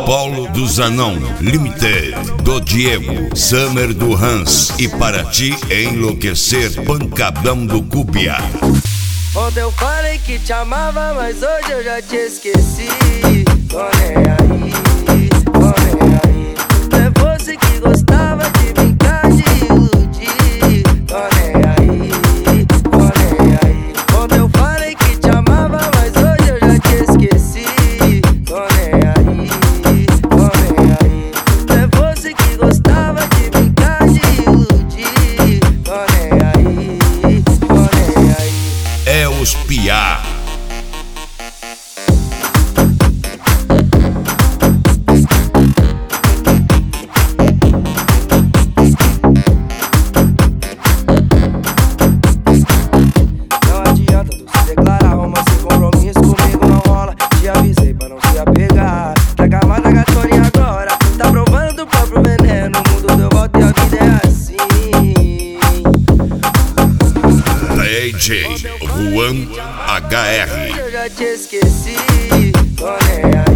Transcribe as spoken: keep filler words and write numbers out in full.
Paulo do Zanão, Limited, do Diego, Summer do Hans e para ti enlouquecer, Pancadão do Cúpia. Ontem eu falei que te amava, mas hoje eu já te esqueci. Tô nem aí, tô nem aí. É você que gostava de brincar, de iludir. Tô nem aí, tô nem aí. Ontem eu falei que te amava, mas hoje eu já te esqueci. Tô nem aí, tô nem aí. É você que gostava de brincar, de iludir. Tô nem aí, tô nem aí. É os piá. Não adianta tu se declarar, romance e compromisso comigo não rola. Te avisei pra não se apegar. Tá gamada gatorinha agora, tá provando do próprio veneno. O mundo deu volta e a vida é assim. D J Juan H R. Eu já te esqueci, tô nem aí.